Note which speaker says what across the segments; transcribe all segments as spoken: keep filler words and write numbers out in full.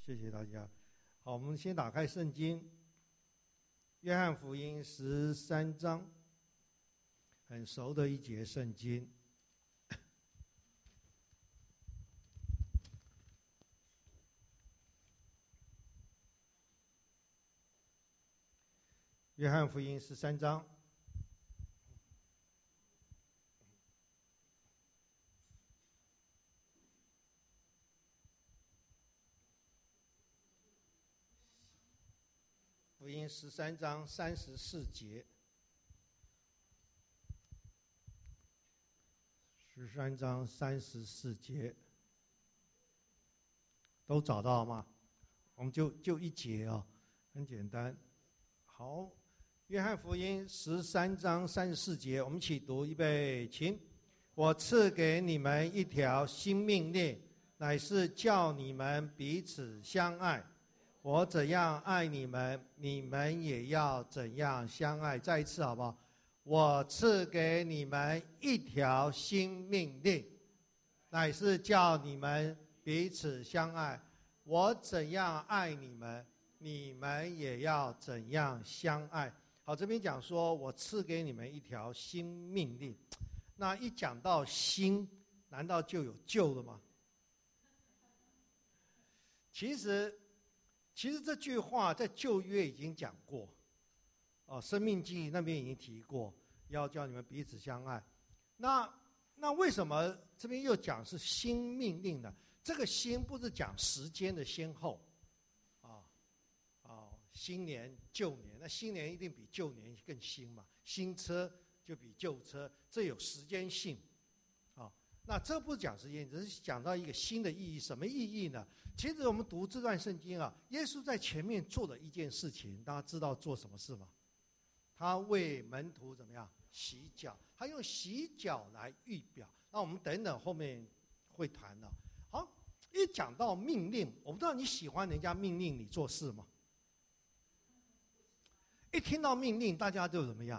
Speaker 1: 谢谢大家。好，我们先打开圣经，约翰福音十三章，很熟的一节圣经。约翰福音十三章。福音十三章三十四节，十三章三十四节，都找到吗？我们就就一节哦，很简单。好，约翰福音十三章三十四节，我们一起读，预备，请。我赐给你们一条新命令，乃是叫你们彼此相爱。我怎样爱你们，你们也要怎样相爱。再一次好不好？我赐给你们一条新命令，乃是叫你们彼此相爱。我怎样爱你们，你们也要怎样相爱。好，这边讲说我赐给你们一条新命令。那一讲到新，难道就有旧了吗？其实其实这句话在旧约已经讲过，哦，生命记那边已经提过，要叫你们彼此相爱。那那为什么这边又讲是新命令呢？这个新不是讲时间的先后，啊、哦、啊，新年旧年，那新年一定比旧年更新嘛，新车就比旧车，这有时间性，啊、哦。那这不是讲时间，只是讲到一个新的意义。什么意义呢？其实我们读这段圣经啊，耶稣在前面做了一件事情，大家知道做什么事吗？他为门徒怎么样洗脚？他用洗脚来预表。那我们等等后面会谈的。好，一讲到命令，我不知道你喜欢人家命令你做事吗？一听到命令，大家就怎么样？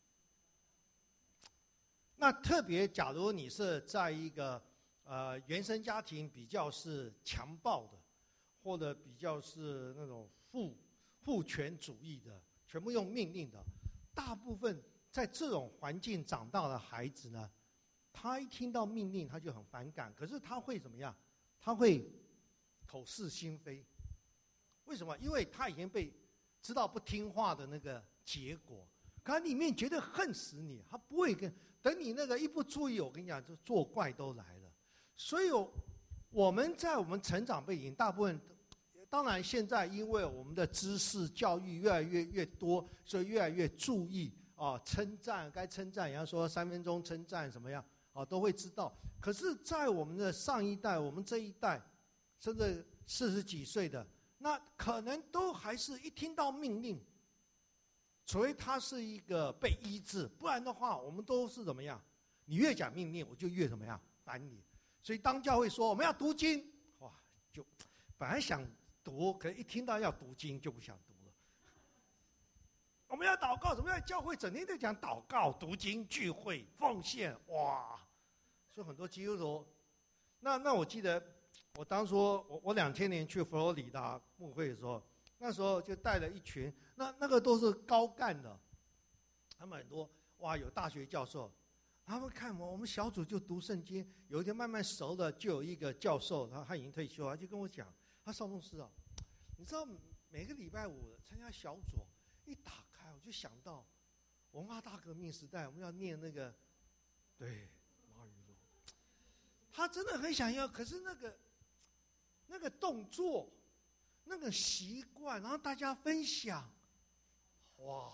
Speaker 1: 那特别，假如你是在一个呃原生家庭比较是强暴的，或者比较是那种父父权主义的，全部用命令的，大部分在这种环境长大的孩子呢，他一听到命令他就很反感，可是他会怎么样？他会口是心非。为什么？因为他已经被知道不听话的那个结果。可他里面绝对恨死你，他不会跟等你那个一不注意，我跟你讲，就作怪都来了。所以，我们在我们成长背景，大部分，当然现在因为我们的知识教育越来越越多，所以越来越注意啊，称赞该称赞，人家说三分钟称赞什么样啊，都会知道。可是，在我们的上一代，我们这一代，甚至四十几岁的，那可能都还是一听到命令。除非他是一个被医治，不然的话，我们都是怎么样？你越讲命令，我就越怎么样烦你。所以当教会说我们要读经，哇，就本来想读，可是一听到要读经就不想读了。我们要祷告，怎么样？教会整天在讲祷告、读经、聚会、奉献，哇！所以很多基督徒，那那我记得我当初我我两千年去佛罗里达牧会的时候。那时候就带了一群，那那个都是高干的，他们很多哇，有大学教授，他们看我，我们小组就读圣经，有一天慢慢熟了，就有一个教授，他他已经退休，他就跟我讲，他少牧师啊，你知道每个礼拜五参加小组，一打开我就想到文化大革命时代，我们要念那个，对，马语录，他真的很想要，可是那个那个动作。那个习惯，然后大家分享，哇，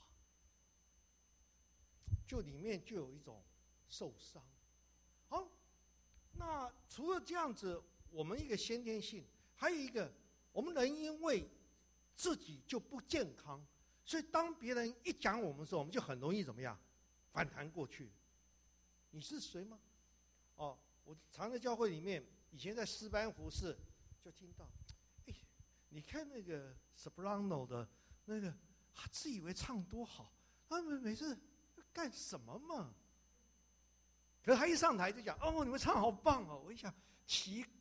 Speaker 1: 就里面就有一种受伤。好，那除了这样子，我们一个先天性，还有一个，我们人因为自己就不健康，所以当别人一讲我们的时候，我们就很容易怎么样反弹过去。你是谁吗？哦，我常在教会里面，以前在诗班服侍，就听到。你看那个 soprano 的那个，他自以为唱多好，他们每次干什么嘛？可是他一上台就讲，哦，你们唱好棒哦！我一想，奇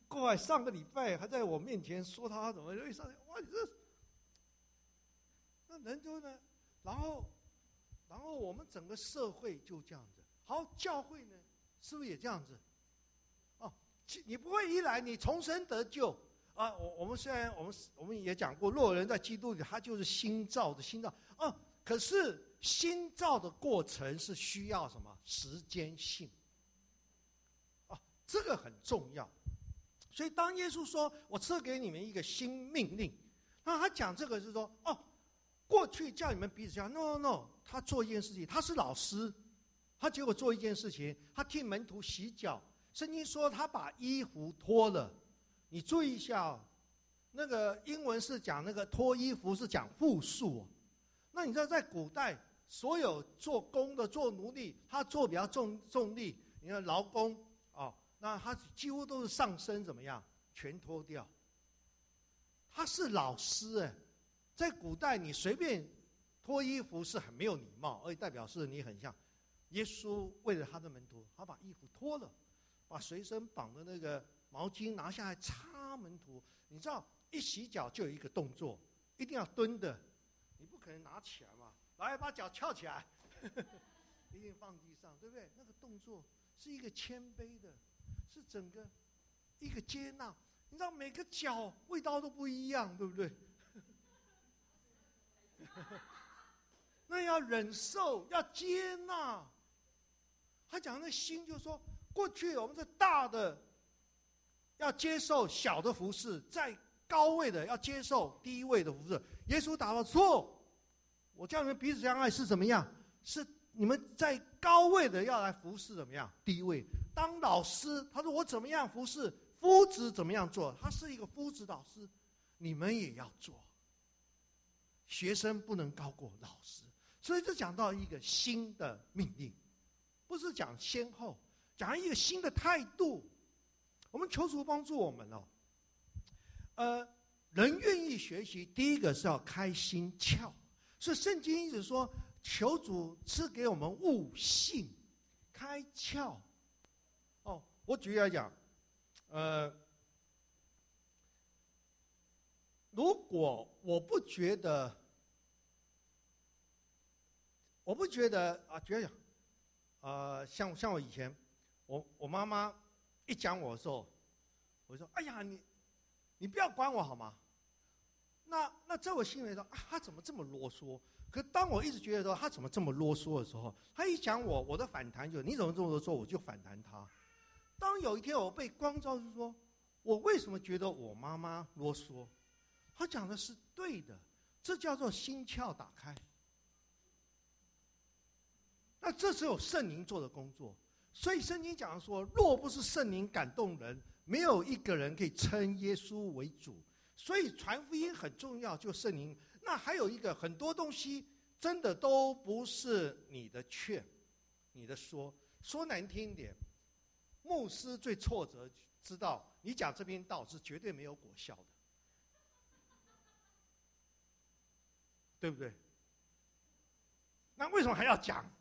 Speaker 1: 过来上个礼拜还在我面前说他怎么会上，哇，你这，那人就呢，然后，然后我们整个社会就这样子。好，教会呢，是不是也这样子？哦，你不会一来你重生得救啊？我我们虽然我们我们也讲过，若有人在基督里，他就是新造的新造啊。可是新造的过程是需要什么？时间性啊，这个很重要。所以当耶稣说我赐给你们一个新命令，那他讲这个是说，哦，过去叫你们彼此相爱 ，no no no， 他做一件事情，他是老师，他结果做一件事情，他替门徒洗脚。圣经说他把衣服脱了，你注意一下哦，那个英文是讲那个脱衣服是讲复数哦。那你知道在古代，所有做工的做奴隶，他做比较重重力，你看劳工哦，那他几乎都是上身怎么样，全脱掉。他是老师哎，在古代你随便脱衣服是很没有礼貌，而且代表是你很像耶稣为了他的门徒，他把衣服脱了，把随身绑的那个毛巾拿下来擦门徒。你知道一洗脚就有一个动作，一定要蹲的，你不可能拿起来嘛，来把脚翘起来，一定放地上，对不对？那个动作是一个谦卑的，是整个一个接纳。你知道每个脚味道都不一样，对不对？那要忍受，要接纳。他讲那心就是说，过去我们是大的要接受小的服事，在高位的要接受低位的服事。耶稣打了错，我叫你们彼此相爱是怎么样？是你们在高位的要来服侍怎么样？低位当老师，他说我怎么样服侍，夫子怎么样做？他是一个夫子老师，你们也要做。学生不能高过老师，所以这讲到一个新的命令，不是讲先后，讲一个新的态度。我们求主帮助我们哦。呃，人愿意学习，第一个是要开心窍，所以圣经一直说，求主赐给我们悟性、开窍。哦，我举例来讲，呃，如果我不觉得，我不觉得啊，觉得，呃，像像我以前，我我妈妈一讲我的时候，我说：“哎呀，你你不要管我好吗？”那那在我心里说啊，他怎么这么啰嗦？可当我一直觉得说他怎么这么啰嗦的时候，他一讲我，我的反弹就你怎么这么啰嗦，我就反弹他。当有一天我被光照，是说我为什么觉得我妈妈啰嗦？他讲的是对的，这叫做心窍打开。那这是有圣灵做的工作，所以圣经讲说，若不是圣灵感动人，没有一个人可以称耶稣为主。所以传福音很重要，就圣灵。那还有一个很多东西真的都不是你的劝，你的说，说难听一点，牧师最挫折，知道你讲这篇道是绝对没有果效的，对不对？那为什么还要讲？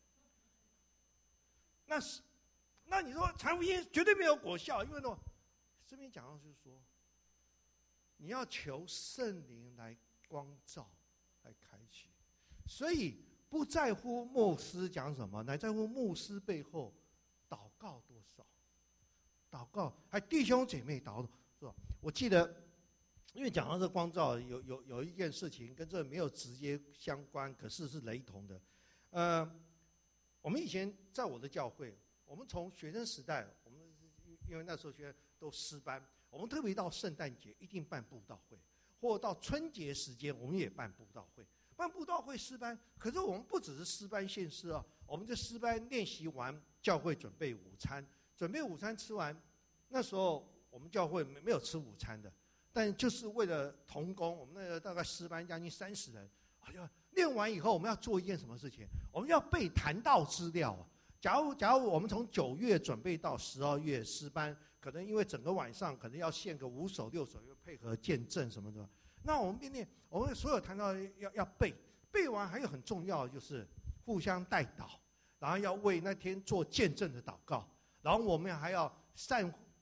Speaker 1: 那是，那你说传福音绝对没有果效，因为呢，这边讲到就是说，你要求圣灵来光照，来开启，所以不在乎牧师讲什么，乃在乎牧师背后祷告多少，祷告还弟兄姐妹祷告，是吧？我记得，因为讲到这光照，有有有一件事情跟这没有直接相关，可是是雷同的，呃。我们以前在我的教会，我们从学生时代，我们因为那时候学生都诗班，我们特别到圣诞节一定办布道会，或到春节时间我们也办布道会，办布道会诗班。可是我们不只是诗班献诗啊，我们在诗班练习完，教会准备午餐，准备午餐吃完，那时候我们教会没有吃午餐的，但就是为了同工，我们那个大概诗班将近三十人，哎呀。练完以后，我们要做一件什么事情？我们要背谈道资料啊。假如假如我们从九月准备到十二月诗班，可能因为整个晚上可能要献个五首六首，又配合见证什么的。那我们边念，我们所有谈道要要背，背完还有很重要的就是互相代祷，然后要为那天做见证的祷告，然后我们还要善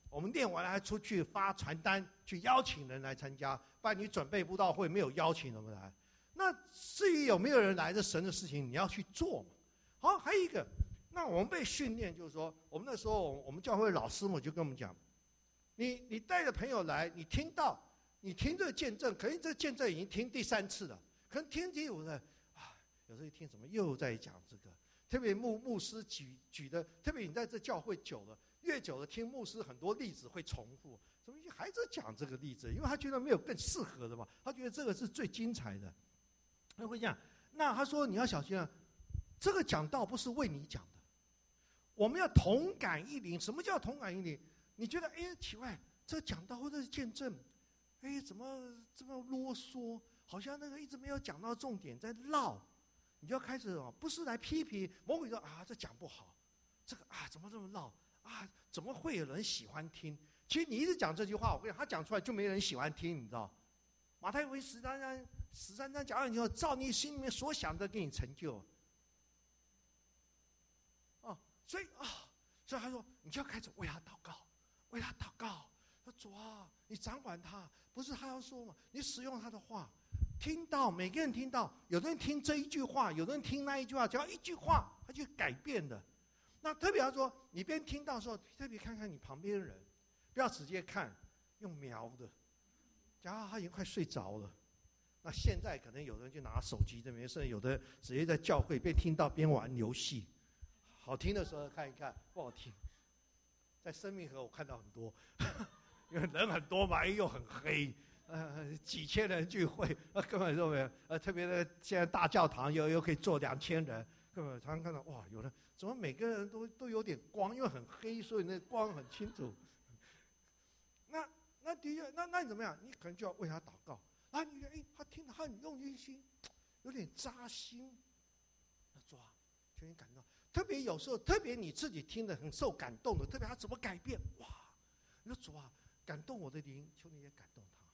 Speaker 1: 我们练完了还出去发传单，去邀请人来参加，不然你准备布道会没有邀请人们来。那至于有没有人来，这神的事情你要去做嘛。好，还有一个，那我们被训练就是说，我们那时候我们教会老师们就跟我们讲，你你带着朋友来，你听到，你听这个见证，可能这个见证已经听第三次了，可能听第五了，啊，有时候一听怎么又在讲这个，特别牧牧师举举的，特别你在这教会久了。越久了，听牧师很多例子会重复，怎么还是讲这个例子？因为他觉得没有更适合的嘛，他觉得这个是最精彩的。他会讲，那他说你要小心啊，这个讲道不是为你讲的，我们要同感一灵。什么叫同感一灵？你觉得哎奇怪，这个讲道或者是见证，哎怎么这么啰嗦？好像那个一直没有讲到重点，在绕，你就要开始哦，不是来批评魔鬼说啊这讲不好，这个啊怎么这么绕？啊，怎么会有人喜欢听？其实你一直讲这句话，我跟你讲，他讲出来就没人喜欢听，你知道？马太福音十三章，十三章讲完以后，照你心里面所想的给你成就。哦，所以啊，所以他说，你就要开始为他祷告，为他祷告。说主啊，你掌管他，不是他要说嘛？你使用他的话，听到每个人听到，有的人听这一句话，有的人听那一句话，只要一句话，他就改变的。那特别要说，你边听到的时候，特别看看你旁边的人，不要直接看，用瞄的。假如他已经快睡着了，那现在可能有的人就拿手机这边，甚至有的直接在教会边听到边玩游戏。好听的时候看一看，不好听。在生命河我看到很多，因为人很多嘛，又很黑，呃，几千人聚会，呃，根本就没有。呃，特别的现在大教堂又又可以坐两千人，根本常常看到哇，有的。怎么每个人都都有点光，因为很黑，所以那光很清楚。那那的确，那那你怎么样？你可能就要为他祷告。啊，你觉得哎，他听得很用心，有点扎心。那主啊，求你感动。特别有时候，特别你自己听得很受感动的，特别他怎么改变？哇！你说主啊，感动我的灵，求你也感动他。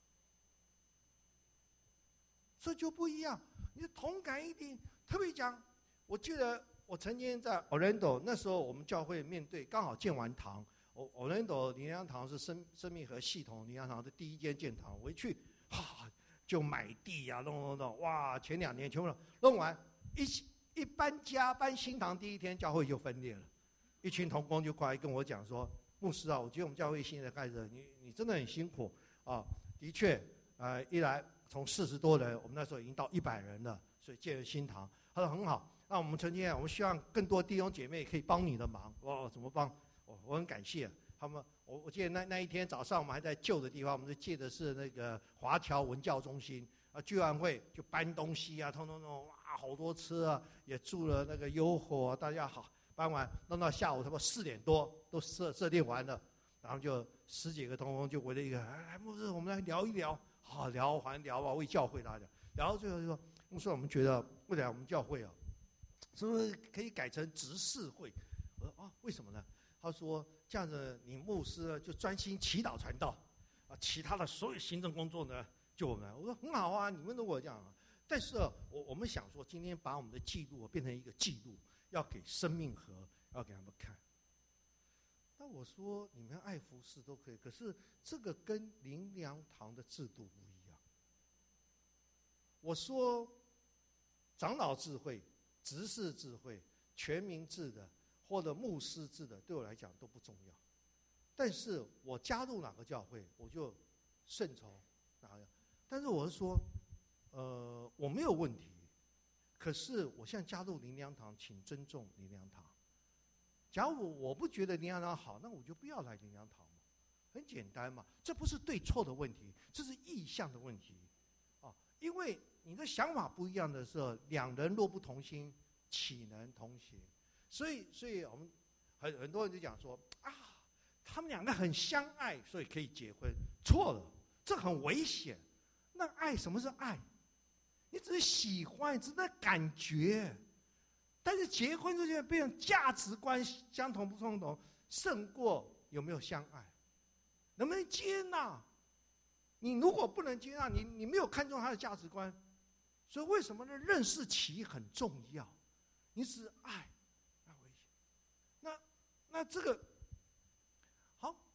Speaker 1: 这就不一样，你同感一定。特别讲，我记得。我曾经在 Orlando， 那时候我们教会面对刚好建完堂，我 Orlando 灵粮堂是生生命和系统灵粮堂的第一间建堂，我一去，哈就买地呀、啊，弄弄弄，哇！前两年全部弄完，一一搬家搬新堂第一天，教会就分裂了，一群同工就过来跟我讲说，牧师啊，我觉得我们教会现在开始，你你真的很辛苦啊，的确，呃，一来从四十多人，我们那时候已经到一百人了，所以建了新堂，他说很好。那我们曾经，我们希望更多弟兄姐妹可以帮你的忙。哦，怎么帮？我我很感谢他们。我我记得那那一天早上，我们还在旧的地方，我们借的是那个华侨文教中心啊，聚完会就搬东西啊，通通通，哇，好多车啊，也住了那个优活、啊，大家好，搬完弄到下午差不多四点多，都设设定完了，然后就十几个同工就围了一个，哎，牧师，我们来聊一聊，好聊还聊吧，为教会大家聊到最后就说，牧师，我们觉得未来我们教会啊。是不是可以改成执事会？我说啊，为什么呢？他说这样子，你牧师呢就专心祈祷传道，啊，其他的所有行政工作呢就我们来。我说很好啊，你们如果这样啊，但是、啊、我我们想说，今天把我们的记录变成一个记录，要给生命河，要给他们看。那我说你们爱服侍都可以，可是这个跟灵粮堂的制度不一样。我说长老智慧。执事智慧、全民制的或者牧师制的，对我来讲都不重要。但是我加入哪个教会，我就顺从哪个。但是我是说，呃，我没有问题。可是我现在加入灵粮堂，请尊重灵粮堂。假如我我不觉得灵粮堂好，那我就不要来灵粮堂嘛，很简单嘛。这不是对错的问题，这是意向的问题，啊，因为。你的想法不一样的时候，两人若不同心，岂能同行？所以，所以我们很很多人就讲说啊，他们两个很相爱，所以可以结婚。错了，这很危险。那爱什么是爱？你只是喜欢，只是那感觉。但是结婚之间，变成价值观相同不相同，胜过有没有相爱，能不能接纳？你如果不能接纳，你你没有看重他的价值观。所以为什么呢？认识其很重要。你只是爱，那危险。那那这个好，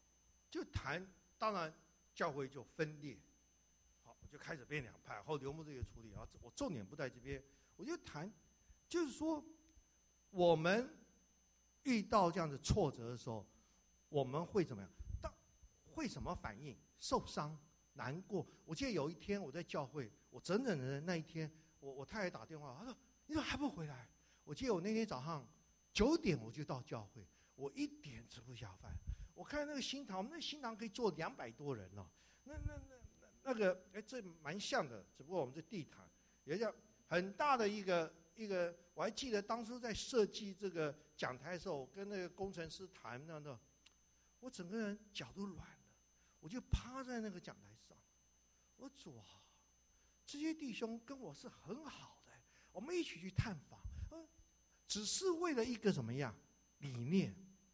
Speaker 1: 就谈，当然教会就分裂，好，我就开始变两派。后刘牧这个处理啊，我重点不在这边，我就谈，就是说我们遇到这样的挫折的时候，我们会怎么样？当会什么反应？受伤、难过。我记得有一天我在教会，我整整的那一天，我我太太打电话，她说：“你怎么还不回来？”我记得我那天早上九点我就到教会，我一点吃不下饭。我看那个新堂，我们那新堂可以坐两百多人哦。那那那那那个，哎，这蛮像的，只不过我们这地毯也叫很大的一个一个。我还记得当初在设计这个讲台的时候，我跟那个工程师谈那的，我整个人脚都软了，我就趴在那个讲台上。我主啊，这些弟兄跟我是很好的，我们一起去探访，呃，只是为了一个怎么样理念。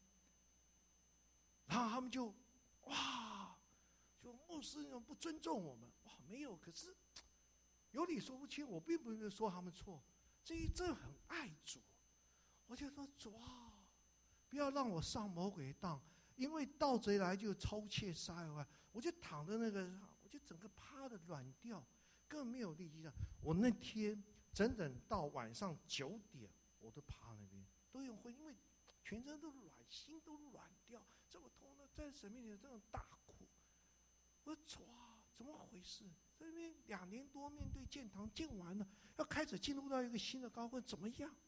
Speaker 1: 然后他们就哇，就牧师不尊重我们，哇，没有，可是有理说不清，我并不是说他们错，这一阵很爱主，我就说主啊，不要让我上魔鬼当，因为盗贼来就偷窃杀害，我就躺在那个，我就整个趴的软掉，根本没有力气上。我那天整整到晚上九点，我都趴那边，都有会，因为全身都软，心都软掉，这么痛的，在神面前这样大哭。我说哇，怎么回事？这边两年多面对建堂建完了，要开始进入到一个新的高峰，怎么样？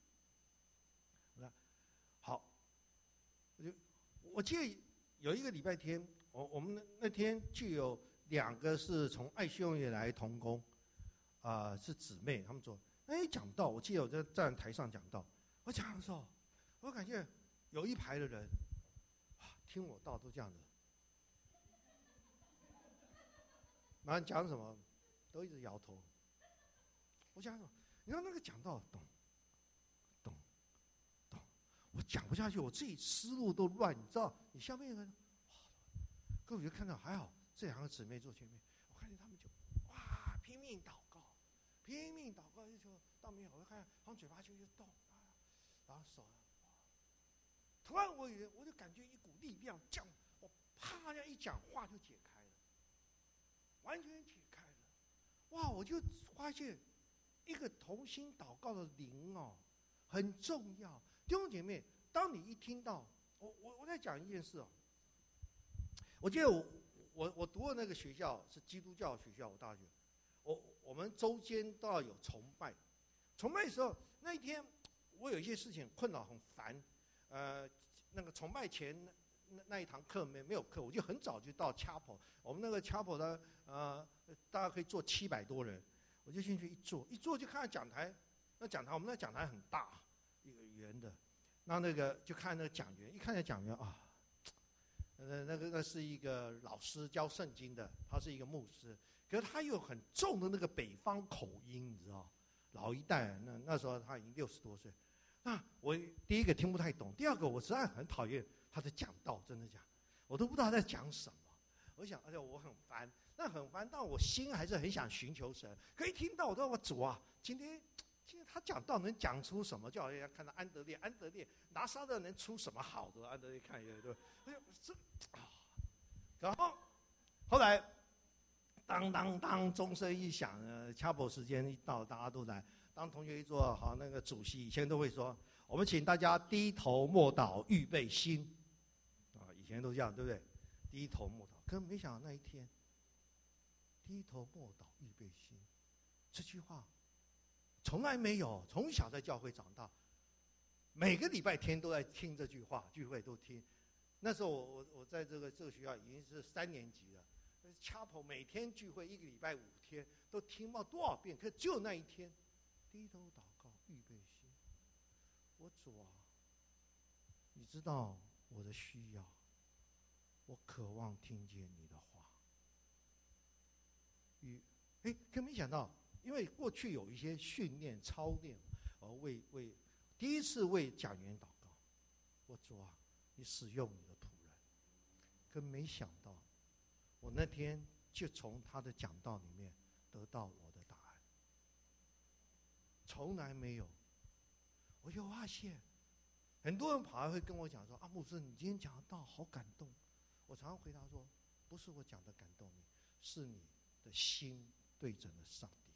Speaker 1: 好，我就我记得有一个礼拜天，我我们 那, 那天就有两个是从爱修院来同工，啊、呃，是姊妹，他们说，哎，讲道，我记得我在站台上讲道，我讲的时候，我感觉有一排的人，听我道都这样子，然后讲什么，都一直摇头。我讲什么？你看那个讲道，懂，懂，懂，我讲不下去，我自己思路都乱，你知道？你下面一个人，哇，各位就看到还好，这两个姊妹坐前面，我看见他们就哇拼命祷告，拼命祷告，就到没有，我看他们嘴巴就就动，然后手。突然我也我就感觉一股力量降，我啪这样一讲话就解开了，完全解开了。哇！我就发现一个同心祷告的灵哦，很重要。弟兄姐妹，当你一听到我我我在讲一件事哦，我记得我我我读的那个学校是基督教学校，我大学，我我们周间都要有崇拜，崇拜的时候那一天我有一些事情困扰很烦。呃，那个崇拜前那那一堂课没没有课，我就很早就到 chapel。我们那个 chapel 的呃，大概可以坐七百多人，我就进去一坐，一坐就看到讲台。那讲台我们那讲台很大，一个圆的。那那个就看那个讲员，一看见讲员啊，呃，那个那是一个老师教圣经的，他是一个牧师，可是他有很重的那个北方口音，你知道，老一代，那那时候他已经六十多岁。那我第一个听不太懂，第二个我实在很讨厌他的讲道，真的讲，我都不知道他在讲什么。我想，而且我很烦，那很烦，但我心还是很想寻求神。可一听到我说我主啊，今天今天他讲道能讲出什么？就好像看到安德烈，安德烈拿撒勒能出什么好的？安德烈看一下，对吧？哎呦，这啊，然后后来当当当钟声一响呢 ，chapel 时间一到，大家都来。当同学一坐好，那个主席以前都会说，我们请大家低头默祷，预备心。啊，以前都这样，对不对？低头默祷，可没想到那一天，低头默祷，预备心，这句话从来没有，从小在教会长大，每个礼拜天都在听这句话，聚会都听。那时候我我我在这个这个学校已经是三年级了 ，chapel 每天聚会一个礼拜五天都听到多少遍，可只有那一天。低头祷告，预备心。我主啊，你知道我的需要，我渴望听见你的话。与哎，可没想到，因为过去有一些训练操练，而为为第一次为讲员祷告。我主啊，你使用你的仆人，可没想到，我那天就从他的讲道里面得到我的答案。从来没有，我就发现，很多人跑来会跟我讲说：“啊，牧师，你今天讲的道好感动。” 我常常回答说，不是我讲的感动你，是你的心对准了上帝，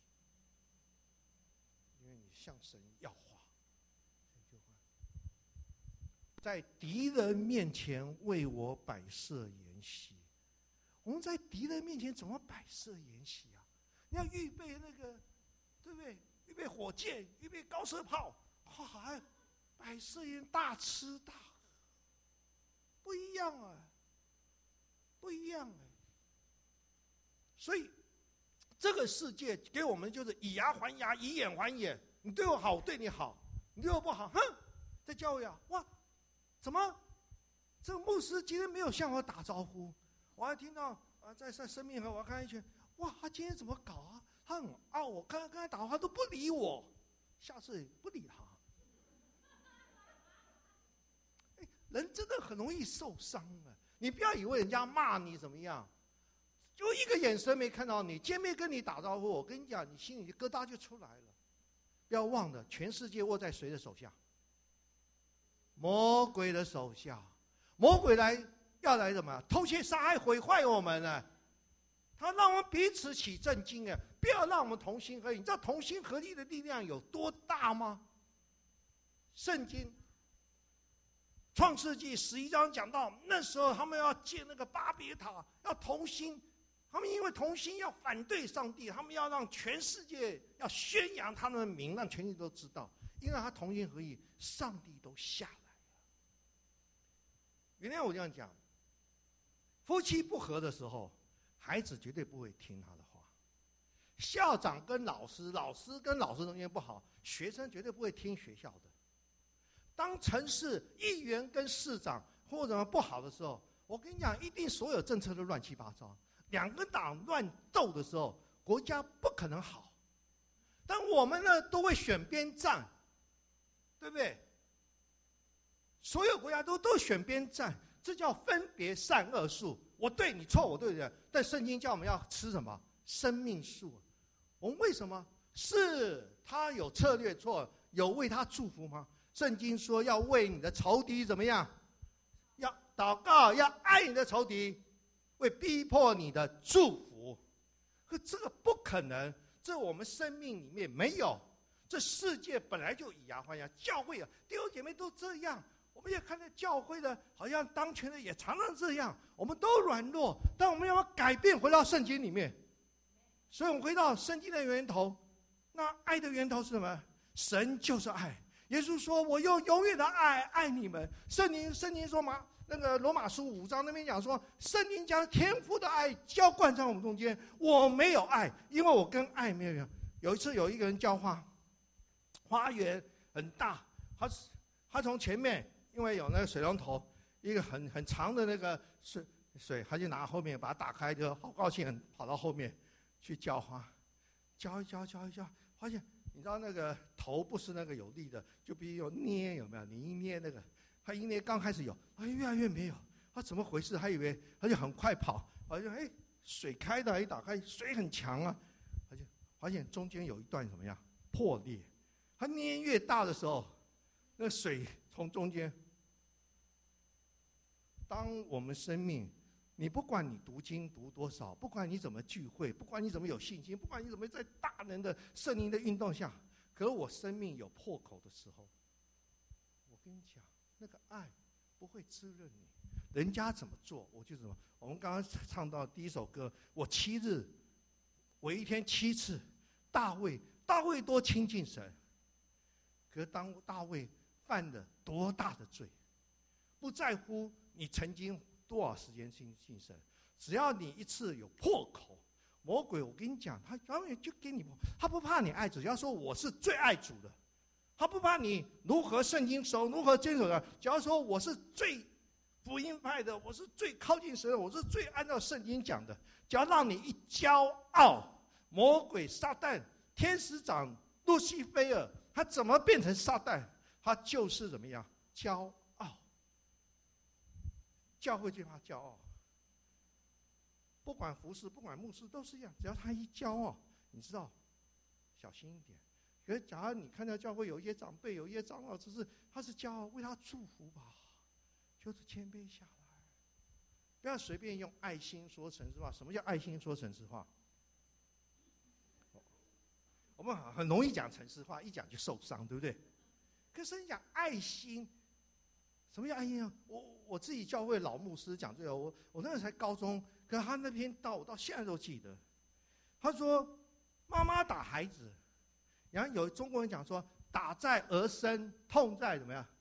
Speaker 1: 因为你向神要话。这句话，在敌人面前为我摆设筵席。我们在敌人面前怎么摆设筵席啊？你要预备那个，对不对？预备火箭，预备高射炮，还摆设宴大吃大喝，不一样啊，不一样啊。所以这个世界给我们就是以牙还牙，以眼还眼。你对我好，我对你好；你对我不好，哼，在教会啊，哇，怎么这个牧师今天没有向我打招呼？我还听到啊，在在生命河，我看一圈，哇，他今天怎么搞啊？他很傲，我刚刚跟他打话都不理我，下次不理他。哎，人真的很容易受伤啊！你不要以为人家骂你怎么样，就一个眼神没看到你，见面跟你打招呼，我跟你讲，你心里的疙瘩就出来了。不要忘了，全世界握在谁的手下？魔鬼的手下。魔鬼来要来什么？偷窃、杀害、毁坏我们呢？他让我们彼此起震惊啊！不要让我们同心合力。你知道同心合力的力量有多大吗？圣经创世纪十一章讲到，那时候他们要建那个巴别塔，要同心。他们因为同心要反对上帝，他们要让全世界要宣扬他们的名，让全世界都知道。因为他同心合意，上帝都下来了。原来我这样讲，夫妻不和的时候，孩子绝对不会听他的话。校长跟老师，老师跟老师中间不好，学生绝对不会听学校的。当城市议员跟市长或者不好的时候，我跟你讲，一定所有政策都乱七八糟。两个党乱斗的时候，国家不可能好。但我们呢，都会选边站，对不对？所有国家都都选边站，这叫分别善恶树。我对你错，我对你。但圣经叫我们要吃什么？生命树。我们为什么？是他有策略错，有为他祝福吗？圣经说要为你的仇敌怎么样？要祷告，要爱你的仇敌，为逼迫你的祝福。可这个不可能，这我们生命里面没有。这世界本来就以牙还牙，教会啊，弟兄姐妹都这样。我们也看到教会的，好像当权的也常常这样。我们都软弱，但我们要改变，回到圣经里面。所以我们回到圣经的源头，那爱的源头是什么？神就是爱。耶稣说：“我用永远的爱爱你们。”圣经圣经说嘛，那个罗马书五章那边讲说，圣经将天父的爱浇灌在我们中间。我没有爱，因为我跟爱没有缘。有一次有一个人浇花，花园很大，他他从前面，因为有那个水龙头，一个很很长的那个水水，他就拿后面把它打开，就好高兴，跑到后面去浇花，浇一浇浇一浇，发现你知道那个头不是那个有力的，就必须有捏，有没有？你一捏那个，他一捏刚开始有，哎，越来越没有，他怎么回事？他以为他就很快跑，好像哎水开的，一打开水很强啊，他就发现中间有一段怎么样破裂，他捏越大的时候，那水从中间。当我们生命，你不管你读经读多少，不管你怎么聚会，不管你怎么有信心，不管你怎么在大人的圣灵的运动下，可是我生命有破口的时候，我跟你讲，那个爱不会滋润你。人家怎么做，我就怎么。我们刚刚唱到第一首歌，我七日，我一天七次。大卫，大卫多亲近神，可是当大卫犯了多大的罪，不在乎你曾经多少时间信信神，只要你一次有破口，魔鬼，我跟你讲，他永远就给你，他不怕你爱主，要说我是最爱主的，他不怕你如何圣经熟，如何坚守的，只要说我是最福音派的，我是最靠近神的，我是最按照圣经讲的，只要让你一骄傲，魔鬼撒旦天使长路西菲尔，他怎么变成撒旦？他就是怎么样骄傲。教会就怕骄傲，不管服侍，不管牧师都是一样，只要他一骄傲，你知道，小心一点。可是假如你看到教会有一些长辈，有一些长老，只是他是骄傲，为他祝福吧，就是谦卑下来。 不要随便用爱心说城市话。什么叫爱心说城市话？我们很容易讲城市话，一讲就受伤，对不对？可是你讲爱心，什么叫爱心啊？我我自己教会老牧师讲这个，我我那时候才高中，可是他那篇道我到现在都记得。他说，妈妈打孩子，然后有中国人讲说，打在儿身，痛在怎么样？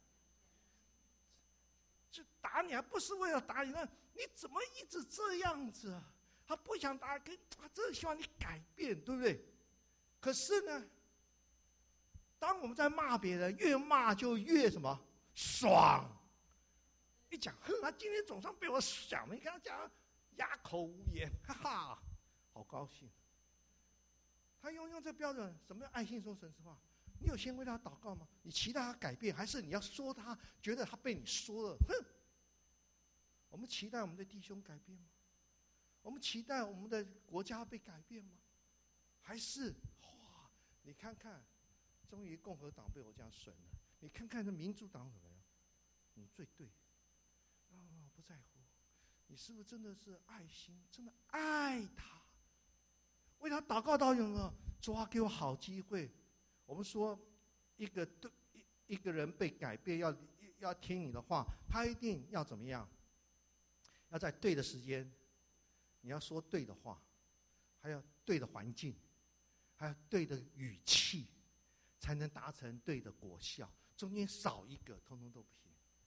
Speaker 1: 就打你，还不是为了打你，那你怎么一直这样子啊？他不想打，跟他真的希望你改变，对不对？可是呢，当我们在骂别人，越骂就越什么爽。一讲，哼，他今天总算被我想了，你跟他讲哑口无言，哈哈，好高兴。他用用这标准，什么叫爱心说城市话？你有先为他祷告吗？你期待他改变，还是你要说他觉得他被你说了？哼！我们期待我们的弟兄改变吗？我们期待我们的国家被改变吗？还是哇，你看看，终于共和党被我这样损了，你看看这民主党怎么样？你最对。啊、哦，不在乎，你是不是真的是爱心，真的爱他，为他祷告到有没有？主啊，给我好机会。我们说，一个对一一个人被改变，要要听你的话，他一定要怎么样？要在对的时间，你要说对的话，还有对的环境，还有对的语气，才能达成对的果效。中间少一个，通通都不行。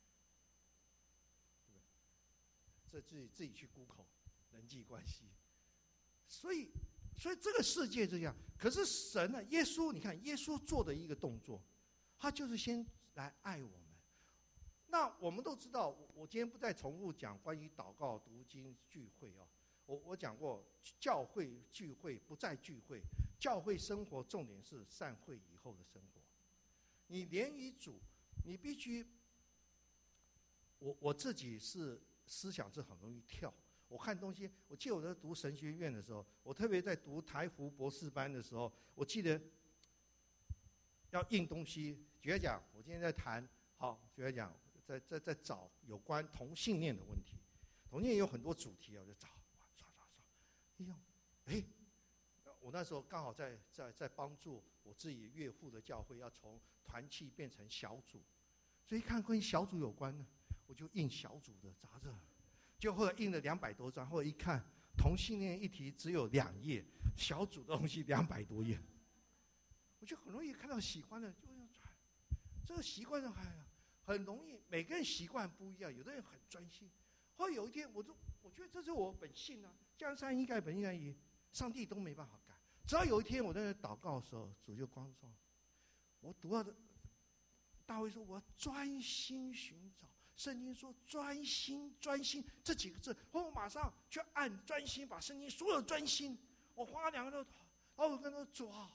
Speaker 1: 这自己自己去 Google 人际关系。所以，所以这个世界这样。可是神呢？耶稣，你看耶稣做的一个动作，他就是先来爱我们。那我们都知道，我今天不再重复讲关于祷告、读经、聚会哦。我我讲过，教会聚会不再聚会，教会生活重点是散会以后的生活。你连于主，你必须。我我自己是思想是很容易跳。我看东西，我记得我在读神学院的时候，我特别在读台福博士班的时候，我记得要印东西。举例讲，我今天在谈，好，举例讲，在在在找有关同性恋的问题。同性恋有很多主题，我就找，哇，刷刷刷，哎呦，哎，我那时候刚好在在在帮助我自己岳父的教会，要从团契变成小组，所以看跟小组有关的，我就印小组的杂志。就后来印了两百多张，后来一看同性恋议题只有两页，小组的东西两百多页，我就很容易看到喜欢的就要传。这个习惯上还很容易，每个人习惯不一样，有的人很专心。后来有一天，我就我觉得这是我本性啊，江山易改，本性难移，上帝都没办法改。直到有一天我在那祷告的时候，主就光照我，读到的大卫说我要专心寻找。圣经说专心专心这几个字，我马上去按专心，把圣经所有专心，我花两个钟头，然后我跟他主啊，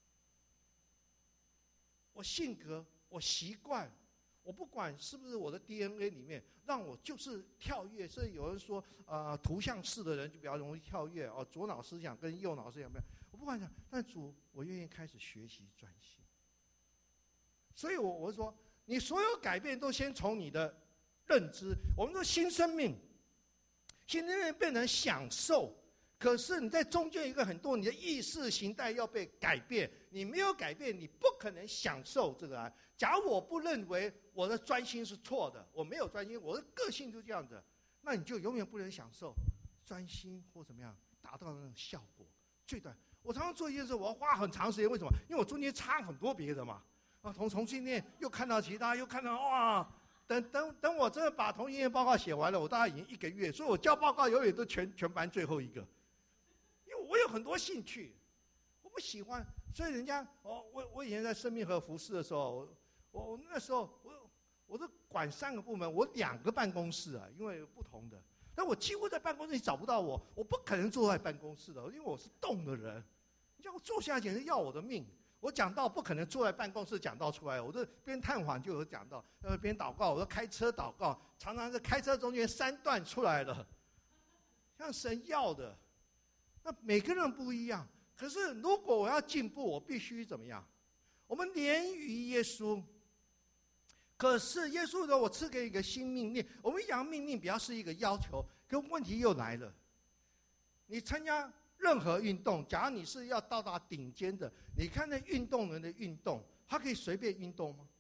Speaker 1: 我性格我习惯，我不管是不是我的 D N A 里面，让我就是跳跃。所以有人说，呃，图像式的人就比较容易跳跃哦，左脑思想跟右脑思想没有。我不管讲，但主，我愿意开始学习专心。所以我我说，你所有改变都先从你的认知。我们说新生命，新生命变成享受，可是你在中间有一个很多，你的意识形态要被改变。你没有改变，你不可能享受这个爱。假如我不认为我的专心是错的，我没有专心，我的个性就这样子，那你就永远不能享受专心或怎么样达到那种效果。最短，我常常做一件事，我要花很长时间，为什么？因为我中间插很多别的嘛。啊，从同性恋又看到其他，又看到哇。等等等，我真的把同性恋报告写完了，我大概已经一个月，所以我交报告永远都全全班最后一个，因为我有很多兴趣，我不喜欢，所以人家我我我以前在生命和服侍的时候，我我那时候我我都管三个部门，我两个办公室啊，因为不同的，但我几乎在办公室里找不到我，我不可能坐在办公室的，因为我是动的人，你叫我坐下简直要我的命。我讲道不可能坐在办公室讲道出来，我这边探访就有讲道，呃边祷告，我说开车祷告，常常是开车中间三段出来了，像神要的。那每个人不一样，可是如果我要进步，我必须怎么样？我们连于耶稣， 可是耶稣说：“我赐给你一个新命令。”我们讲命令比较是一个要求，可问题又来了。你参加任何运动，假如你是要到达顶尖的，你看那运动员的运动，他可以随便运动吗？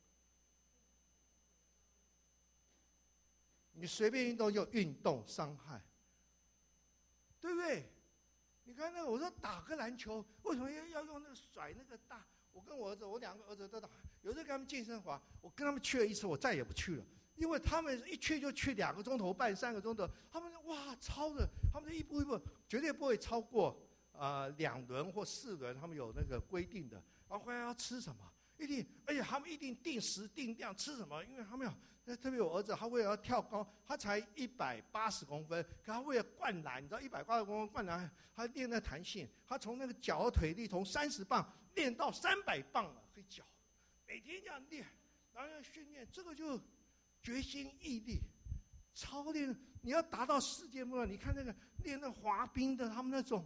Speaker 1: 你随便运动就运动伤害，对不对？你看那个，我说打个篮球，为什么要用那个甩那个大？我跟我儿子，我两个儿子都打，有时候跟他们健身房，我跟他们去了一次，我再也不去了，因为他们一去就去两个钟头半、三个钟头，他们哇超的，他们一步一步绝对不会超过呃两轮或四轮，他们有那个规定的。然后回来要吃什么，一定，而且他们一定定时定量吃什么，因为他们有。特别我儿子，他为了要跳高，他才一百八十公分，可他为了灌篮，你知道一百八十公分灌篮，他练那弹性，他从那个脚的腿力从三十磅练到三百磅了，可以脚，每天这样练，然后要训练，这个就决心毅力，操练，你要达到世界目标，你看那个练那滑冰的，他们那种，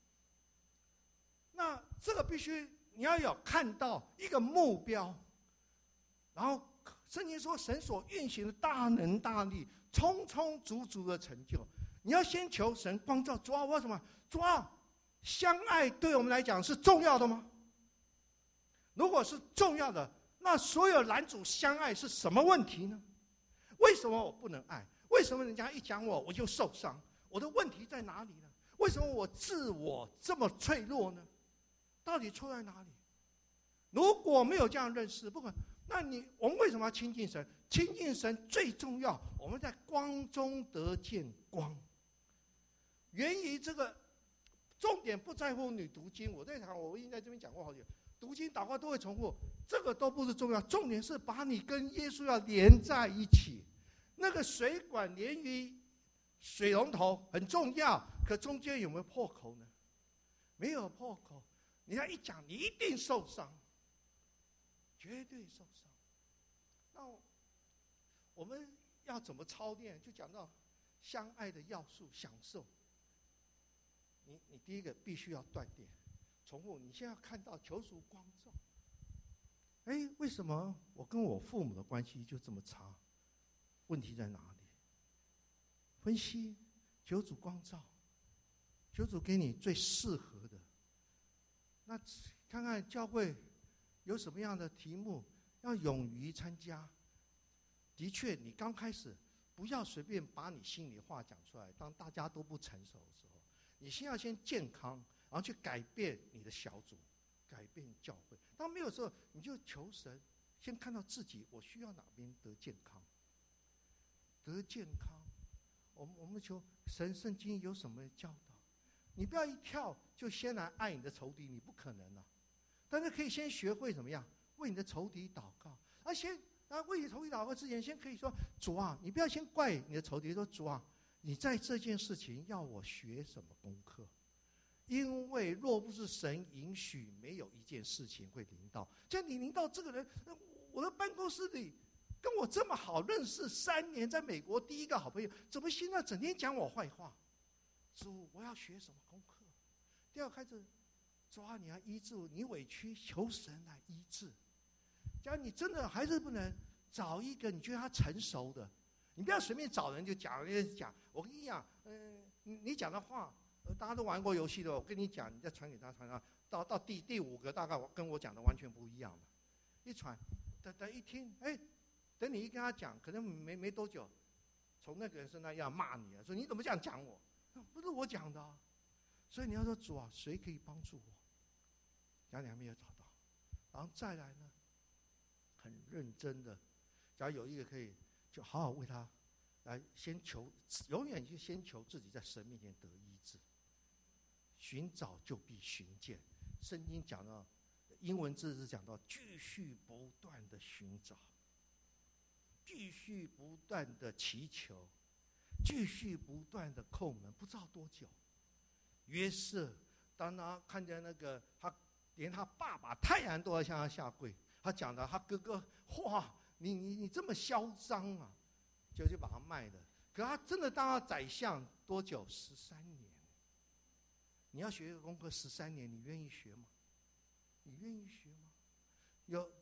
Speaker 1: 那这个必须你要有看到一个目标，然后。圣经说，神所运行的大能大力，充充足足的成就。你要先求神光照。主啊，为什么？主啊，相爱对我们来讲是重要的吗？如果是重要的，那所有男主相爱是什么问题呢？为什么我不能爱？为什么人家一讲我我就受伤？我的问题在哪里呢？为什么我自我这么脆弱呢？到底出在哪里？如果没有这样认识，不管。那你我们为什么要亲近神？亲近神最重要，我们在光中得见光。源于这个重点不在乎你读经，我在讲，我已经在这边讲过好久，读经祷告都会重复，这个都不是重要，重点是把你跟耶稣要连在一起。那个水管连于水龙头很重要，可中间有没有破口呢？没有破口，你要一讲，你一定受伤。绝对受伤。那我们要怎么操练？就讲到相爱的要素，享受。你你第一个必须要锻炼，重复。你现在要看到求主光照。哎，为什么我跟我父母的关系就这么差？问题在哪里？分析，求主光照，求主给你最适合的。那看看教会。有什么样的题目要勇于参加？的确，你刚开始不要随便把你心里话讲出来。当大家都不成熟的时候，你先要先健康，然后去改变你的小组，改变教会。当没有的时候，你就求神，先看到自己我需要哪边得健康，得健康。我们我们求神，圣经有什么教导？你不要一跳就先来爱你的仇敌，你不可能啊。但是可以先学会怎么样为你的仇敌祷告，而先啊为你仇敌祷告之前，先可以说主啊，你不要先怪你的仇敌，说主啊，你在这件事情要我学什么功课？因为若不是神允许，没有一件事情会临到。像你临到这个人，我的办公室里跟我这么好，认识三年，在美国第一个好朋友，怎么现在整天讲我坏话？主，我要学什么功课？第二开始。主啊，你要医治你委屈，求神来医治。假如你真的还是不能找一个你觉得他成熟的，你不要随便找人就讲，讲。我跟你讲，嗯、呃，你你讲的话，呃，大家都玩过游戏的，我跟你讲，你再传给他，传他到到第第五个，大概跟我讲的完全不一样了。一传，等等一听，哎，等你一跟他讲，可能没没多久，从那个人身上要骂你了，说你怎么这样讲我？不是我讲的、啊，所以你要说主啊，谁可以帮助我？假如你还没有找到，然后再来呢，很认真的，假如有一个可以，就好好为他来先求，永远就先求自己在神面前得医治。寻找就必寻见，圣经讲到，英文字是讲到继续不断的寻找，继续不断的祈求，继续不断的叩门，不知道多久。约瑟当他看见那个他。连他爸爸太阳都要向他下跪，他讲的他哥哥，哇，你你你这么嚣张啊，就就把他卖了。可他真的当他宰相多久？十三年。你要学一个功课十三年，你愿意学吗？你愿意学吗？有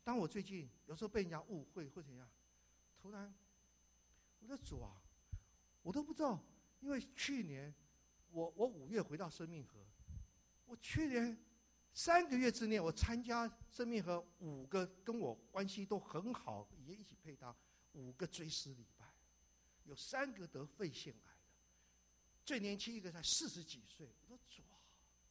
Speaker 2: 当我最近有时候被人家误会或怎样，突然我的主啊，我都不知道，因为去年我我五月回到生命河，我去年三个月之内，我参加生命河五个跟我关系都很好，也一起配搭五个追思礼拜，有三个得肺腺癌的，最年轻一个才四十几岁。我说主啊，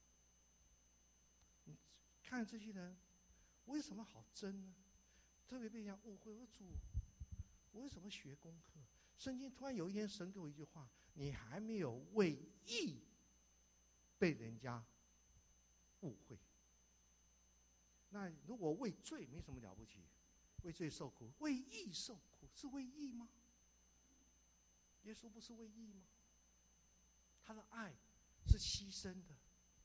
Speaker 2: 你看这些人，我有什么好争呢？特别被人家误会，我说主，我为什么学功课？圣经突然有一天，神给我一句话：你还没有为义被人家误会。那如果为罪没什么了不起，为罪受苦，为义受苦是为义吗？耶稣不是为义吗？他的爱是牺牲的，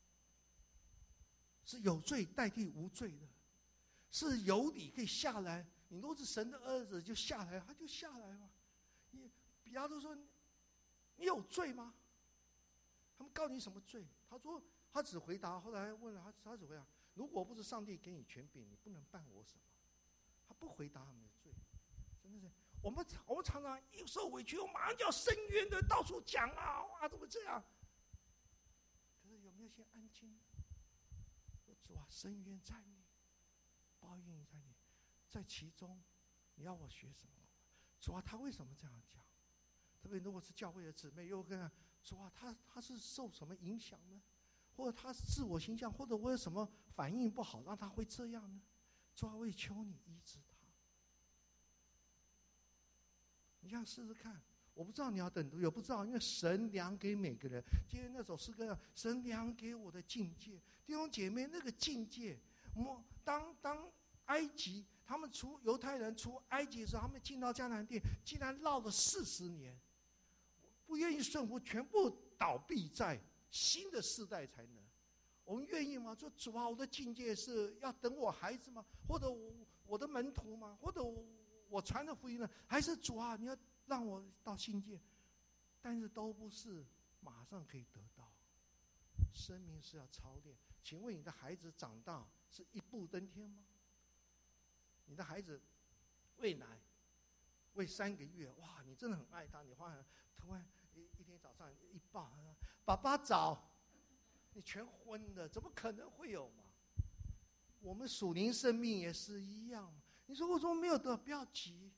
Speaker 2: 是有罪代替无罪的，是有理可以下来。你若是神的儿子，就下来，他就下来嘛。你比拉多说：“你有罪吗？”他们告你什么罪？他说他只回答，后来问了他，他只回答：“如果不是上帝给你权柄，你不能办我什么。”他不回答他们的罪，真的是我们我们常常一受委屈，我马上就要申冤的到处讲啊，哇，怎么这样？可是有没有先安静？说主啊，申冤在你，报应在你，在其中，你要我学什么？主啊，他为什么这样讲？特别如果是教会的姊妹，又跟主啊，他他是受什么影响呢？或者他自我形象，或者我有什么反应不好，让他会这样呢？主啊，我也求你医治他。你这样试试看。我不知道你要等多久，不知道，因为神量给每个人。今天那首诗歌，神量给我的境界，弟兄姐妹，那个境界，当当埃及他们出犹太人出埃及的时候，他们进到迦南地，竟然绕了四十年，不愿意顺服，全部倒闭在新的世代才能。我们愿意吗？说主啊，我的境界是要等我孩子吗？或者 我, 我的门徒吗？或者 我, 我传的福音呢？还是主啊，你要让我到新界？但是都不是马上可以得到，生命是要操练。请问你的孩子长大是一步登天吗？你的孩子喂奶喂三个月，哇，你真的很爱他，你花突然 一, 一天早上一抱，爸爸早，你全昏了，怎么可能会有嘛？我们属灵生命也是一样。你说我说没有得，不要急，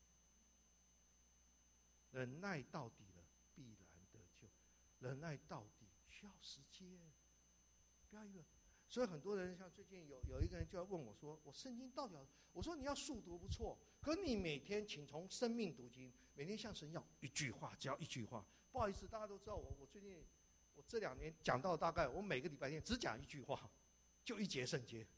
Speaker 2: 忍耐到底了，必然得救。忍耐到底需要时间，不要一个。所以很多人像最近有有一个人就要问我说：“我圣经到底要？”我说：“你要速读不错，可你每天请从生命读经，每天向神要一句话，只要一句话。不好意思，大家都知道我，我最近我这两年讲到大概我每个礼拜天只讲一句话，就一节圣经。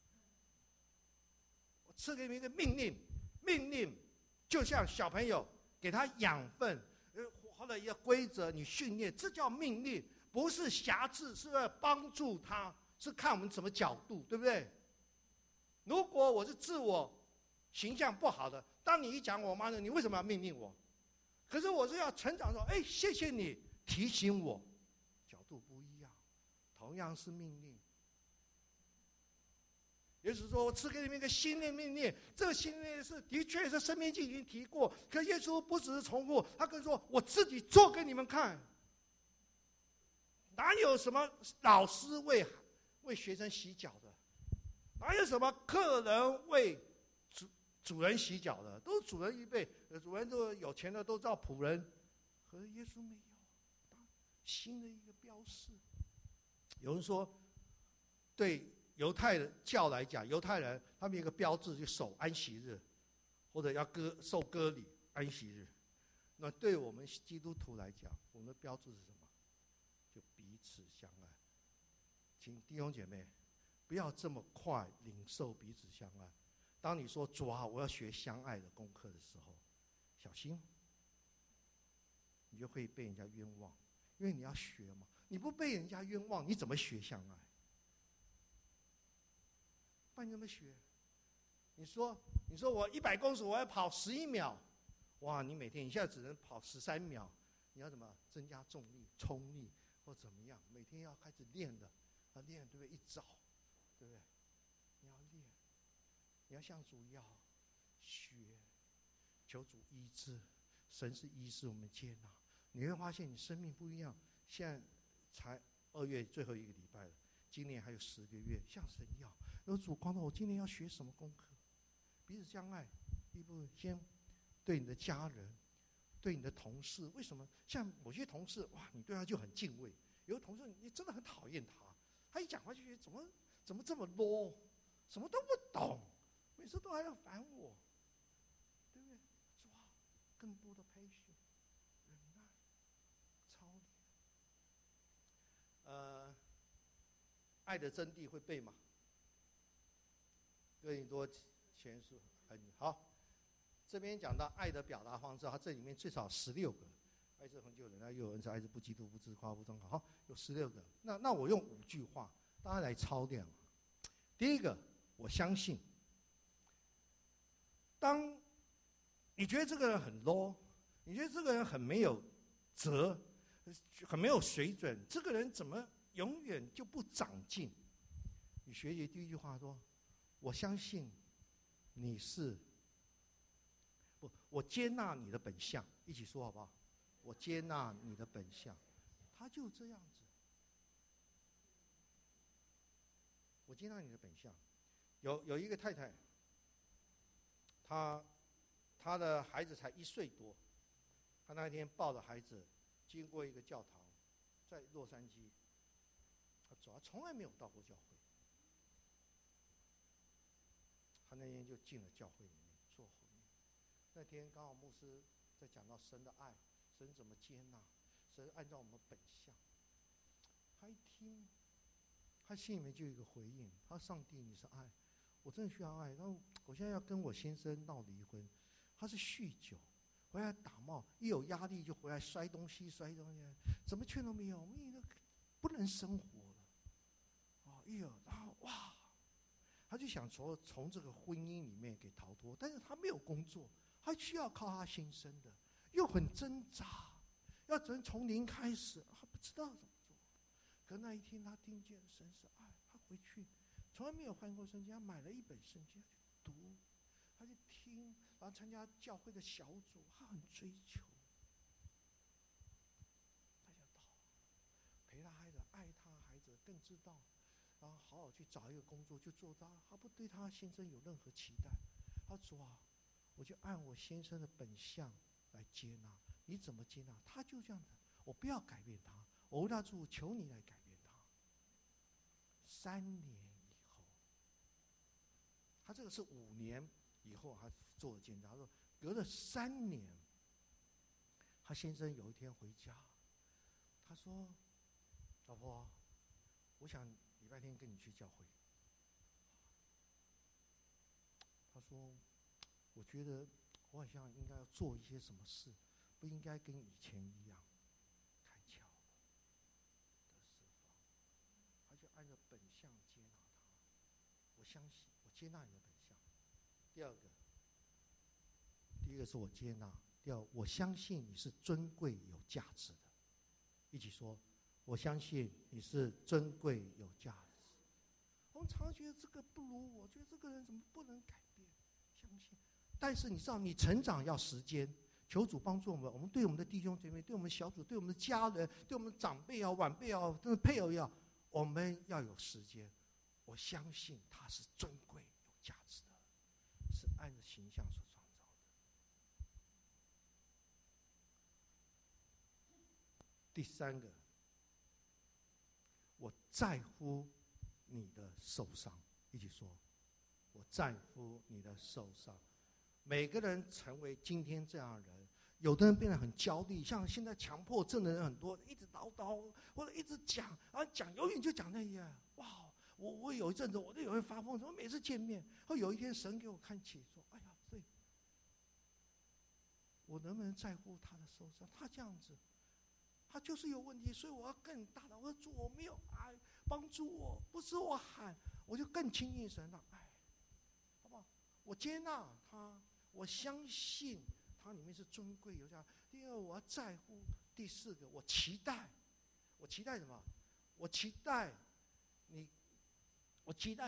Speaker 2: 我赐给你们一个命令，命令就像小朋友给他养分，呃，或者一个规则，你训练，这叫命令，不是辖制，是为了帮助他。”是看我们什么角度，对不对？如果我是自我形象不好的，当你一讲我妈呢，你为什么要命令我？可是我是要成长说，哎，谢谢你提醒我，角度不一样，同样是命令。也就是说，我赐给你们一个新的命令，这个新的命令是的确是《申命记》已经提过，可耶稣不只是重复，他更说我自己做给你们看。哪有什么老师为为学生洗脚的？哪有什么客人为主主人洗脚的？都是主人预备，主人都有钱的都叫仆人，可是耶稣没有，新的一个标示。有人说，对犹太教来讲，犹太人他们有一个标志，就守安息日，或者要割受割礼安息日。那对我们基督徒来讲，我们的标志是什么？就彼此相爱。请弟兄姐妹不要这么快领受彼此相爱。当你说主啊，我要学相爱的功课的时候，小心，你就会被人家冤枉，因为你要学嘛。你不被人家冤枉，你怎么学相爱？不然你怎么学？你说，你说我一百公尺我要跑十一秒，哇，你每天你现在只能跑十三秒，你要怎么增加重力、冲力或怎么样？每天要开始练的。啊，练对不对？一早，对不对？你要练。 你要向主要学，求主医治。神是医治，我们接纳。你会发现你生命不一样。现在才二月最后一个礼拜了，今年还有十个月，向神要。有主光照我，今年要学什么功课？彼此相爱，第一步先对你的家人，对你的同事。为什么？像某些同事，哇，你对他就很敬畏；有的同事你真的很讨厌他，他一讲话就觉得怎么怎么这么 low， 什么都不懂，每次都还要烦我，对不对？主啊，更多的 patience， 忍耐，操练。呃，爱的真谛会背吗？哥林多前书很好。这边讲到爱的表达方式，它这里面最少十六个。爱是恒久忍耐，又有恩慈；爱是不嫉妒、不自夸、不争好。好，有十六个。那那我用五句话，大家来操练。第一个，我相信。当你觉得这个人很 low， 你觉得这个人很没有责，很没有水准，这个人怎么永远就不长进？你学习第一句话说：“我相信你是。”不，我接纳你的本相，一起说好不好？我接纳你的本相，他就这样子。我接纳你的本相。有有一个太太，她她的孩子才一岁多，她那天抱着孩子经过一个教堂，在洛杉矶，她走，她从来没有到过教会，她那天就进了教会里面坐后面。那天刚好牧师在讲到神的爱，神怎么接纳，神按照我们本相。他一听，他心里面就有一个回应：他说上帝，你是爱，我真的需要爱。然后我现在要跟我先生闹离婚，他是酗酒，回来打冒，一有压力就回来摔东西摔东西，怎么劝都没有，我们已经不能生活了。哦，一有，然后哇，他就想从从这个婚姻里面给逃脱，但是他没有工作。他需要靠他先生的，又很挣扎，要从从零开始，他不知道怎么做。可那一天他听见神是爱，他回去从来没有翻过圣经，他买了一本圣经，他去读，他去听，然后参加教会的小组，他很追求。他就到陪他孩子，爱他孩子，更知道，然后好好去找一个工作，就做到，他不对他先生有任何期待。他说啊，我就按我先生的本相来接纳，你怎么接纳？他就这样子，我不要改变他，我为他主，求你来改变他。三年以后，他这个是五年以后他做了见证，他说隔了三年，他先生有一天回家，他说：“老婆，我想礼拜天跟你去教会。”他说：“我觉得我好像应该要做一些什么事，不应该跟以前一样开窍了的释放。”他就按照本相接纳他。我相信，我接纳你的本相。第二个，第一个是我接纳，第二我相信你是尊贵有价值的。一起说，我相信你是尊贵有价值。我们常觉得这个不如我，觉得这个人怎么不能改变？相信，但是你知道，你成长要时间。求主帮助我们，我们对我们的弟兄姐妹，对我们小组，对我们的家人，对我们的长辈啊、晚辈啊、对配偶要，我们要有时间。我相信他是尊贵有价值的，是按着形象所创造的。第三个，我在乎你的受伤。一起说，我在乎你的受伤。每个人成为今天这样的人，有的人变得很焦虑，像现在强迫症的人很多，一直叨叨或者一直讲，然后讲永远就讲那些。哇，我我有一阵子我就有人发疯，我每次见面，后有一天神给我看起说，哎呀，对，我能不能在乎他的受伤？他这样子，他就是有问题，所以我要更大的，我说主，我没有爱，帮助我，不是我喊，我就更亲近神了，爱，好不好？我接纳他。我相信它里面是尊贵有价。第二，我要在乎。第四个，我期待。我期待什么？我期待你，我期待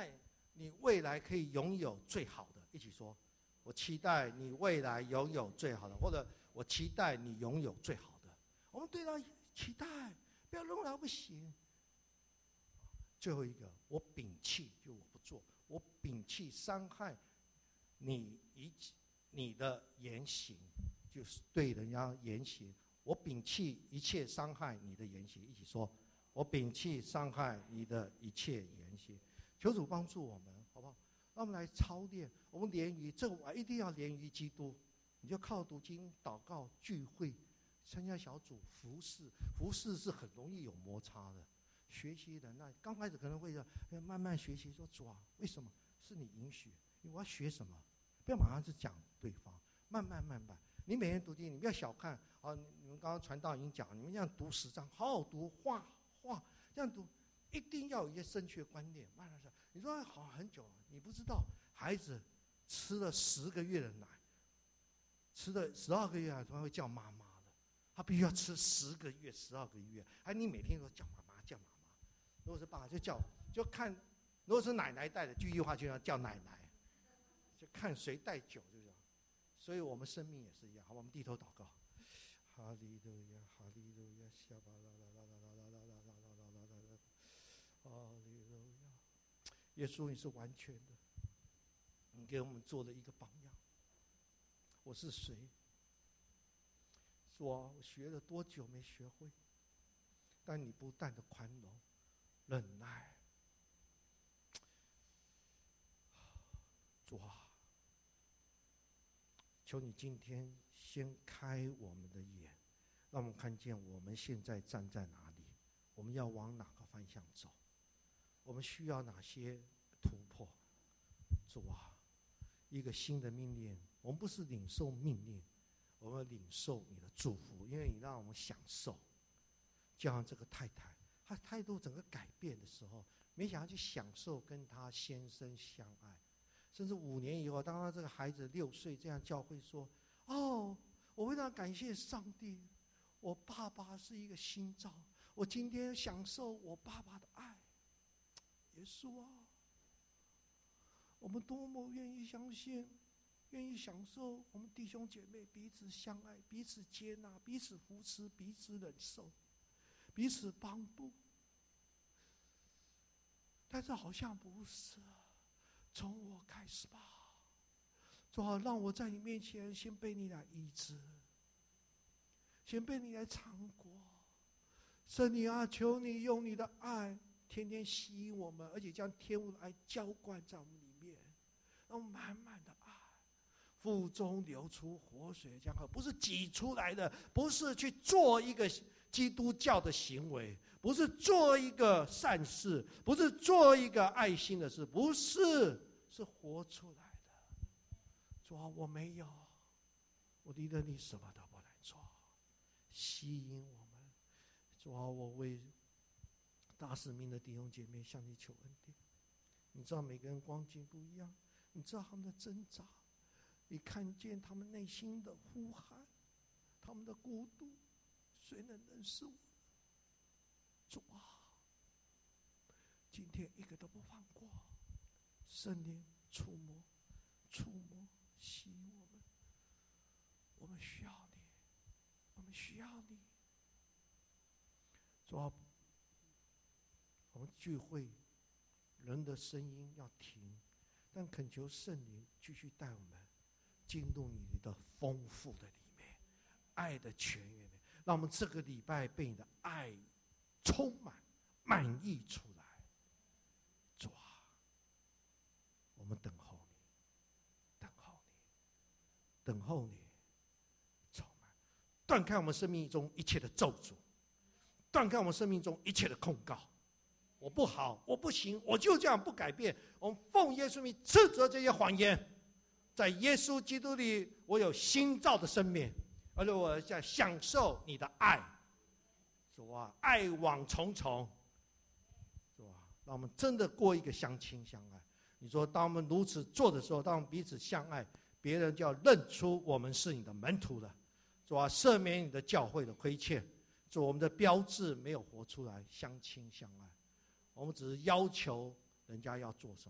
Speaker 2: 你未来可以拥有最好的。一起说，我期待你未来拥有最好的，或者我期待你拥有最好的。我们对他期待，不要弄来不行。最后一个，我摒弃，就我不做，我摒弃伤害你一你的言行，就是对人家言行，我摒弃一切伤害你的言行。一起说，我摒弃伤害你的一切言行。求主帮助我们，好不好？让我们来操练，我们连于这我一定要连于基督。你就靠读经、祷告、聚会、参加小组、服侍。服侍是很容易有摩擦的。学习忍耐，刚开始可能会慢慢学习，说主啊，为什么是你允许？我要学什么？不要马上就讲对方，慢慢慢慢。你每天读经，你不要小看啊！你们刚刚传道已经讲，你们这样读十章，好好读，画画，这样读，一定要有一些正确观念。慢慢说，你说好很久，你不知道，孩子吃了十个月的奶，吃了十二个月还会叫妈妈的，他必须要吃十个月、十二个月，还你每天都叫妈妈、叫妈妈。如果是爸爸就叫，就看；如果是奶奶带的，句句话就要叫奶奶，就看谁带久就这样。所以我们生命也是一样，好，我们低头祷告。哈利路亚，哈利路亚，下巴啦啦啦啦啦啦啦啦啦啦啦啦啦，哈利路亚。耶稣，你是完全的，你给我们做了一个榜样。我是谁？说我学了多久没学会？但你不断的宽容、忍耐。主啊，求你今天先开我们的眼，让我们看见我们现在站在哪里，我们要往哪个方向走，我们需要哪些突破。主啊，一个新的命令，我们不是领受命令，我们领受你的祝福，因为你让我们享受。就像这个太太，她态度整个改变的时候，没想到去享受跟她先生相爱。甚至五年以后，当他这个孩子六岁，这样教会说：“哦，我非常感谢上帝，我爸爸是一个新造，我今天享受我爸爸的爱。”耶稣啊，我们多么愿意相信，愿意享受我们弟兄姐妹彼此相爱、彼此接纳、彼此扶持、彼此忍受、彼此帮助。但是好像不是。从我开始吧，主啊，让我在你面前先被你来医治，先被你来尝过。圣灵啊，求你用你的爱天天吸引我们，而且将天父的爱浇灌在我们里面，让我们满满的爱，腹中流出活水江河，不是挤出来的，不是去做一个基督教的行为，不是做一个善事，不是做一个爱心的事，不是，是活出来的。主啊，我没有，我离了你什么都不能做，吸引我们。主啊，我为大使命的弟兄姐妹向你求恩典。你知道每个人光景不一样，你知道他们的挣扎，你看见他们内心的呼喊，他们的孤独，谁能认识我？主啊，今天一个都不放过，圣灵触摸、触摸、吸引我们。我们需要你，我们需要你。主啊，我们聚会人的声音要停，但恳求圣灵继续带我们进入你的丰富的里面，爱的泉源里，让我们这个礼拜被你的爱充满、满溢出来。主啊，我们等候你，等候你，等候你，充满，断开我们生命中一切的咒诅，断开我们生命中一切的控告。我不好，我不行，我就这样不改变。我们奉耶稣名斥责这些谎言。在耶稣基督里，我有新造的生命，而且我在享受你的爱。主啊，爱网重重。主啊，让我们真的过一个相亲相爱。你说，当我们如此做的时候，当我们彼此相爱，别人就要认出我们是你的门徒了。主啊，赦免你的教会的亏欠。主，我们的标志没有活出来，相亲相爱。我们只是要求人家要做什么，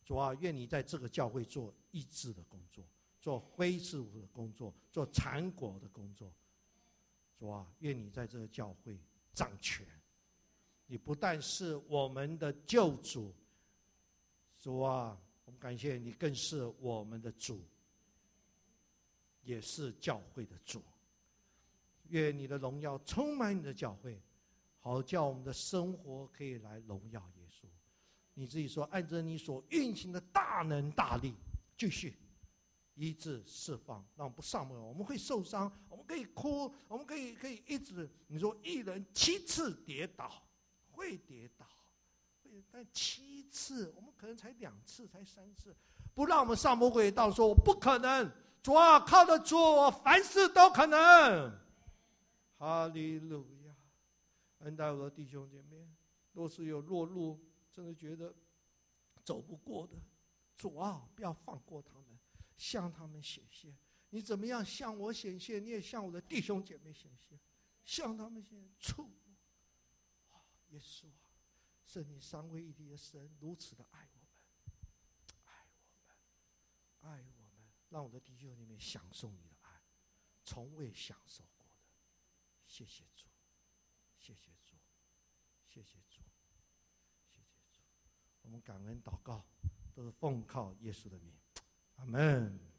Speaker 1: 主啊，愿你在这个教会做医治的工作，做恢复的工作，做产果的工作。主啊，愿你在这个教会掌权。你不但是我们的救主，主啊，我们感谢你，更是我们的主，也是教会的主。愿你的荣耀充满你的教会，好叫我们的生活可以来荣耀耶稣。你自己说，按着你所运行的大能大力，继续医治释放，让我们不上门，我们会受伤，我们可以哭，我们可以可以一直，你说一人七次跌倒，会跌倒，会，但七次我们可能才两次，才三次，不让我们上魔鬼道，说我不可能，主啊，靠得住，我凡事都可能。哈利路亚！恩待我的弟兄姐妹，若是有落入真的觉得走不过的，主啊，不要放过他们，向他们显现。你怎么样向我显现，你也向我的弟兄姐妹显现，向他们显现。触摸，耶稣啊，是你三位一体的神，如此的爱我们，爱我们，爱我们，让我的弟兄姐妹享受你的爱，从未享受过的。谢谢主，谢谢主，谢谢主，谢谢主。我们感恩祷告，都是奉靠耶稣的名，阿门。